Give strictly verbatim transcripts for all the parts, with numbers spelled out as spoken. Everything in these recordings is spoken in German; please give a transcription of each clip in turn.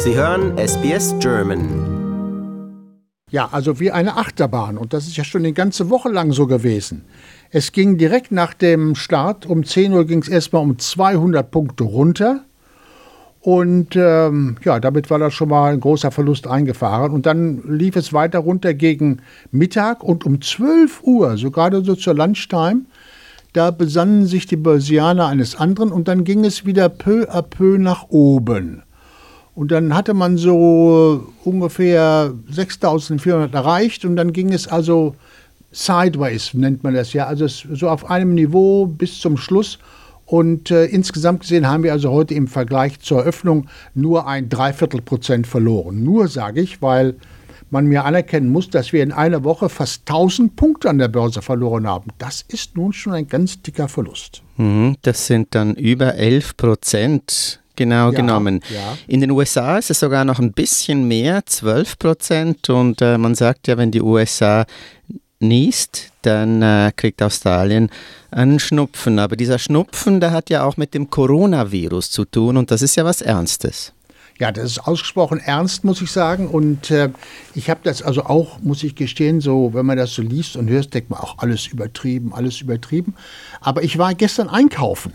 Sie hören S B S German. Ja, also wie eine Achterbahn. Und das ist ja schon eine ganze Woche lang so gewesen. Es ging direkt nach dem Start, um zehn Uhr ging es erstmal um zweihundert Punkte runter. Und ähm, ja, damit war das schon mal ein großer Verlust eingefahren. Und dann lief es weiter runter gegen Mittag. Und um zwölf Uhr, so gerade so zur Lunchtime, da besannen sich die Börsianer eines anderen. Und dann ging es wieder peu à peu nach oben. Und dann hatte man so ungefähr sechstausendvierhundert erreicht und dann ging es also sideways, nennt man das ja, also so auf einem Niveau bis zum Schluss. Und äh, insgesamt gesehen haben wir also heute im Vergleich zur Eröffnung nur ein Dreiviertel Prozent verloren. Nur, sage ich, weil man mir anerkennen muss, dass wir in einer Woche fast tausend Punkte an der Börse verloren haben. Das ist nun schon ein ganz dicker Verlust. Das sind dann über elf Prozent. Genau Ja, genommen. ja. In den U S A ist es sogar noch ein bisschen mehr, zwölf Prozent. Und äh, man sagt ja, wenn die U S A niest, dann äh, kriegt Australien einen Schnupfen. Aber dieser Schnupfen, der hat ja auch mit dem Coronavirus zu tun und das ist ja was Ernstes. Ja, das ist ausgesprochen ernst, muss ich sagen. Und äh, ich habe das also auch, muss ich gestehen, so, wenn man das so liest und hört, denkt man auch, alles übertrieben, alles übertrieben. Aber ich war gestern einkaufen.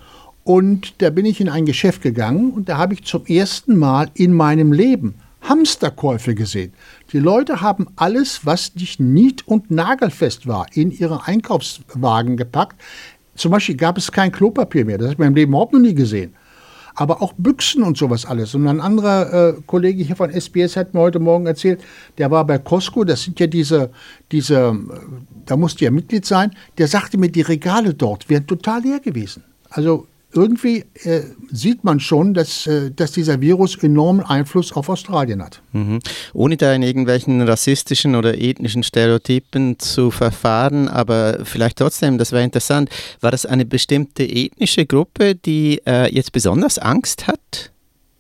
Und da bin ich in ein Geschäft gegangen und da habe ich zum ersten Mal in meinem Leben Hamsterkäufe gesehen. Die Leute haben alles, was nicht nied- und nagelfest war, in ihre Einkaufswagen gepackt. Zum Beispiel gab es kein Klopapier mehr. Das habe ich in meinem Leben überhaupt noch nie gesehen. Aber auch Büchsen und sowas alles. Und ein anderer äh, Kollege hier von S B S hat mir heute Morgen erzählt, der war bei Costco, das sind ja diese, diese, da musste ja Mitglied sein, der sagte mir, die Regale dort wären total leer gewesen. Also irgendwie äh, sieht man schon, dass, äh, dass dieser Virus enormen Einfluss auf Australien hat. Mhm. Ohne da in irgendwelchen rassistischen oder ethnischen Stereotypen zu verfahren, aber vielleicht trotzdem, das wäre interessant, war das eine bestimmte ethnische Gruppe, die äh, jetzt besonders Angst hat?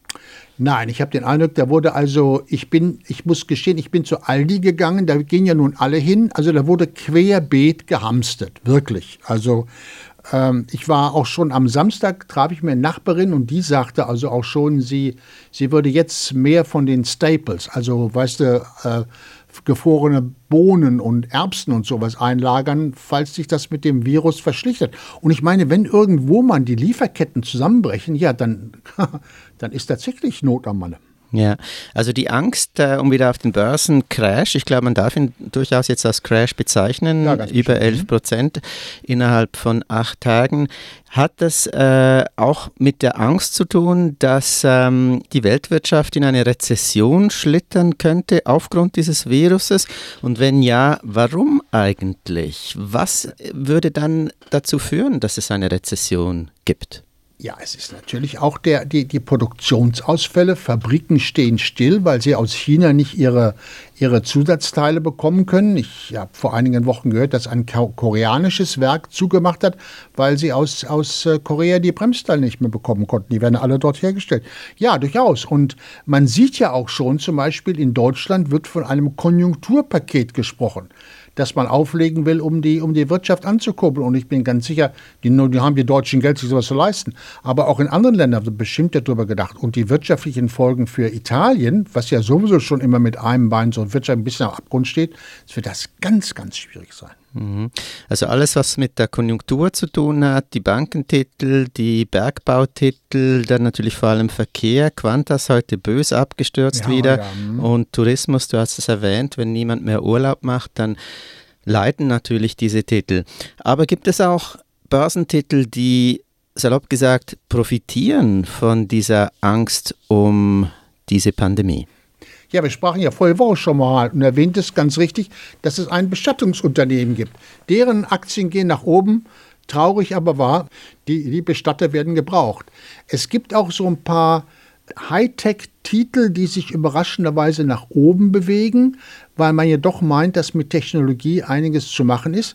Nein, ich habe den Eindruck, da wurde also, ich bin, ich muss gestehen, ich bin zu Aldi gegangen, da gehen ja nun alle hin, also da wurde querbeet gehamstert, wirklich. Also ähm, ich war auch schon am Samstag, traf ich mir eine Nachbarin und die sagte also auch schon, sie, sie würde jetzt mehr von den Staples, also weißt du, äh, gefrorene Bohnen und Erbsen und sowas einlagern, falls sich das mit dem Virus verschlichtert. Und ich meine, wenn irgendwo man die Lieferketten zusammenbrechen, ja, dann, dann ist tatsächlich Not am Manne. Ja, also die Angst äh, um wieder auf den Börsencrash, ich glaube, man darf ihn durchaus jetzt als Crash bezeichnen, Ja, über elf Prozent innerhalb von acht Tagen. Hat das äh, auch mit der Angst zu tun, dass ähm, die Weltwirtschaft in eine Rezession schlittern könnte aufgrund dieses Viruses? Und wenn ja, warum eigentlich? Was würde dann dazu führen, dass es eine Rezession gibt? Ja, es ist natürlich auch der, die, die Produktionsausfälle. Fabriken stehen still, weil sie aus China nicht ihre, ihre Zusatzteile bekommen können. Ich habe vor einigen Wochen gehört, dass ein koreanisches Werk zugemacht hat, weil sie aus, aus Korea die Bremsteile nicht mehr bekommen konnten. Die werden alle dort hergestellt. Ja, durchaus. Und man sieht ja auch schon, zum Beispiel in Deutschland wird von einem Konjunkturpaket gesprochen, das man auflegen will, um die, um die Wirtschaft anzukurbeln. Und ich bin ganz sicher, die, die haben die Deutschen Geld, sich sowas zu leisten. Aber auch in anderen Ländern wird bestimmt darüber gedacht. Und die wirtschaftlichen Folgen für Italien, was ja sowieso schon immer mit einem Bein so Wirtschaft ein bisschen am Abgrund steht, wird das ganz, ganz schwierig sein. Also alles, was mit der Konjunktur zu tun hat, die Bankentitel, die Bergbautitel, dann natürlich vor allem Verkehr, Qantas heute bös abgestürzt Ja, wieder ja, hm. und Tourismus, du hast es erwähnt, wenn niemand mehr Urlaub macht, dann leiden natürlich diese Titel. Aber gibt es auch Börsentitel, die, salopp gesagt, profitieren von dieser Angst um diese Pandemie? Ja, wir sprachen ja vorige Woche schon mal und erwähnt es ganz richtig, dass es ein Bestattungsunternehmen gibt. Deren Aktien gehen nach oben, traurig aber wahr, die, die Bestatter werden gebraucht. Es gibt auch so ein paar Hightech-Titel, die sich überraschenderweise nach oben bewegen, weil man ja doch meint, dass mit Technologie einiges zu machen ist.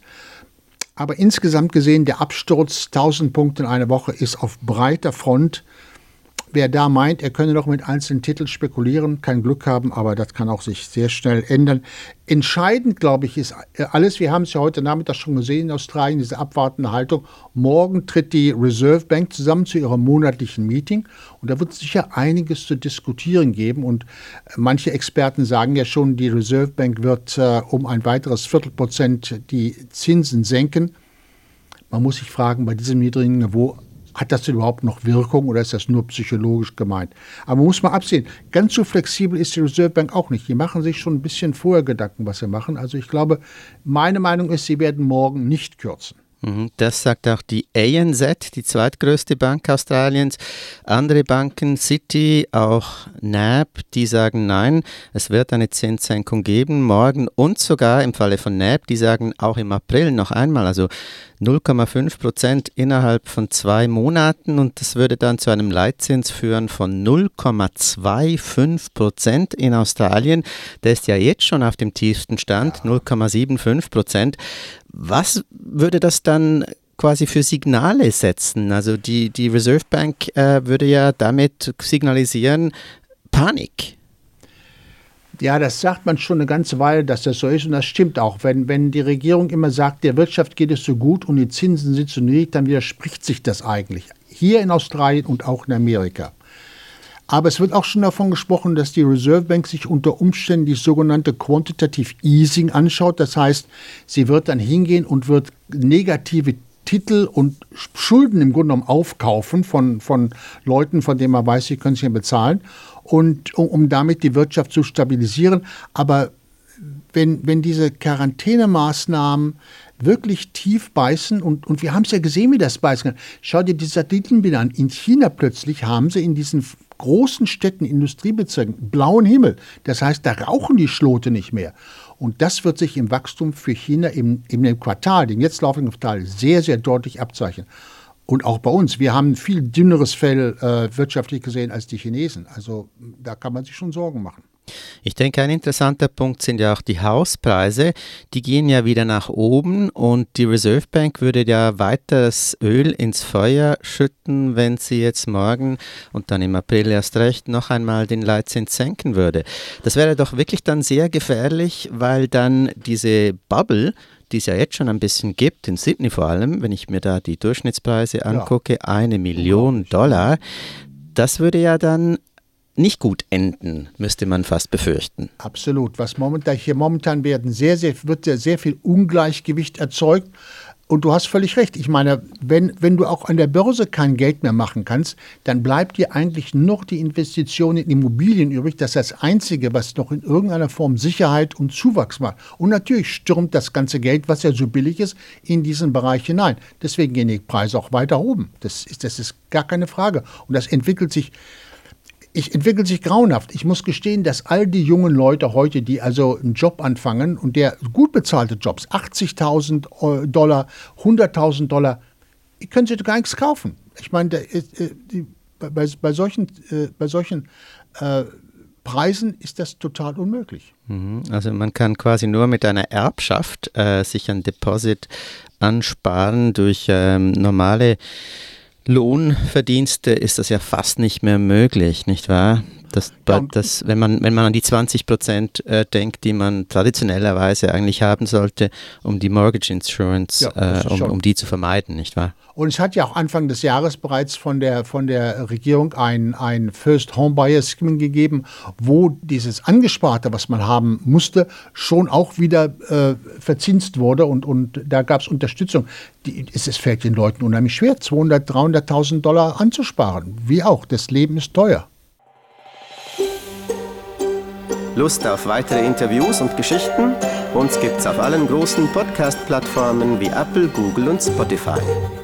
Aber insgesamt gesehen, der Absturz, tausend Punkte in einer Woche, ist auf breiter Front wer da meint, er könne doch mit einzelnen Titeln spekulieren, kann Glück haben, aber das kann auch sich sehr schnell ändern. Entscheidend, glaube ich, ist alles, wir haben es ja heute Nachmittag schon gesehen in Australien, diese abwartende Haltung. Morgen tritt die Reserve Bank zusammen zu ihrem monatlichen Meeting und da wird es sicher einiges zu diskutieren geben und manche Experten sagen ja schon, die Reserve Bank wird äh, um ein weiteres Viertelprozent die Zinsen senken. Man muss sich fragen, bei diesem niedrigen Niveau, hat das denn überhaupt noch Wirkung oder ist das nur psychologisch gemeint? Aber man muss mal absehen, ganz so flexibel ist die Reserve Bank auch nicht. Die machen sich schon ein bisschen vorher Gedanken, was sie machen. Also ich glaube, meine Meinung ist, sie werden morgen nicht kürzen. Das sagt auch die A N Z, die zweitgrößte Bank Australiens. Andere Banken, Citi, auch N A B, die sagen nein, es wird eine Zinssenkung geben, morgen und sogar im Falle von N A B, die sagen auch im April noch einmal, also null Komma fünf Prozent innerhalb von zwei Monaten und das würde dann zu einem Leitzins führen von null Komma fünfundzwanzig Prozent in Australien. Der ist ja jetzt schon auf dem tiefsten Stand, null Komma fünfundsiebzig Prozent. Was würde das dann quasi für Signale setzen? Also die, die Reserve Bank äh, würde ja damit signalisieren, Panik. Ja, das sagt man schon eine ganze Weile, dass das so ist und das stimmt auch. Wenn, wenn die Regierung immer sagt, der Wirtschaft geht es so gut und die Zinsen sind so niedrig, dann widerspricht sich das eigentlich. Hier in Australien und auch in Amerika. Aber es wird auch schon davon gesprochen, dass die Reserve Bank sich unter Umständen die sogenannte Quantitative Easing anschaut. Das heißt, sie wird dann hingehen und wird negative Titel und Schulden im Grunde genommen aufkaufen von, von Leuten, von denen man weiß, sie können es nicht mehr bezahlen, und um, um damit die Wirtschaft zu stabilisieren. Aber wenn, wenn diese Quarantänemaßnahmen wirklich tief beißen, und, und wir haben es ja gesehen, wie das beißen kann. Schau dir die Satellitenbilder an. In China plötzlich haben sie in diesen großen Städten, Industriebezirken, blauen Himmel. Das heißt, da rauchen die Schlote nicht mehr. Und das wird sich im Wachstum für China im, in dem Quartal, dem jetzt laufenden Quartal, sehr, sehr deutlich abzeichnen. Und auch bei uns. Wir haben ein viel dünneres Fell äh, wirtschaftlich gesehen als die Chinesen. Also da kann man sich schon Sorgen machen. Ich denke, ein interessanter Punkt sind ja auch die Hauspreise. Die gehen ja wieder nach oben und die Reserve Bank würde ja weiter das Öl ins Feuer schütten, wenn sie jetzt morgen und dann im April erst recht noch einmal den Leitzins senken würde. Das wäre doch wirklich dann sehr gefährlich, weil dann diese Bubble, die es ja jetzt schon ein bisschen gibt, in Sydney vor allem, wenn ich mir da die Durchschnittspreise angucke, ja. eine Million Dollar, das würde ja dann nicht gut enden, müsste man fast befürchten. Absolut. Was momentan hier momentan werden sehr, sehr, wird sehr, sehr viel Ungleichgewicht erzeugt. Und du hast völlig recht. Ich meine, wenn, wenn du auch an der Börse kein Geld mehr machen kannst, dann bleibt dir eigentlich noch die Investition in Immobilien übrig. Das ist das Einzige, was noch in irgendeiner Form Sicherheit und Zuwachs macht. Und natürlich stürmt das ganze Geld, was ja so billig ist, in diesen Bereich hinein. Deswegen gehen die Preise auch weiter oben. Das ist, das ist gar keine Frage. Und das entwickelt sich Ich entwickelt sich grauenhaft. Ich muss gestehen, dass all die jungen Leute heute, die also einen Job anfangen und der gut bezahlte Jobs, achtzigtausend Dollar, hunderttausend Dollar, die können sich gar nichts kaufen. Ich meine, da ist, äh, die, bei, bei solchen, äh, bei solchen äh, Preisen ist das total unmöglich. Also man kann quasi nur mit einer Erbschaft äh, sich ein Deposit ansparen. Durch ähm, normale Lohnverdienste ist das ja fast nicht mehr möglich, nicht wahr? Das, das, wenn man, wenn man an die zwanzig Prozent äh, denkt, die man traditionellerweise eigentlich haben sollte, um die Mortgage Insurance, ja, äh, um, um die zu vermeiden, nicht wahr? Und es hat ja auch Anfang des Jahres bereits von der, von der Regierung ein, ein First Home Buyer Scheme gegeben, wo dieses Angesparte, was man haben musste, schon auch wieder äh, verzinst wurde und, und da gab es Unterstützung. Die, es, es fällt den Leuten unheimlich schwer, zweihundert, dreihunderttausend Dollar anzusparen. Wie auch, das Leben ist teuer. Lust auf weitere Interviews und Geschichten? Uns gibt's auf allen großen Podcast-Plattformen wie Apple, Google und Spotify.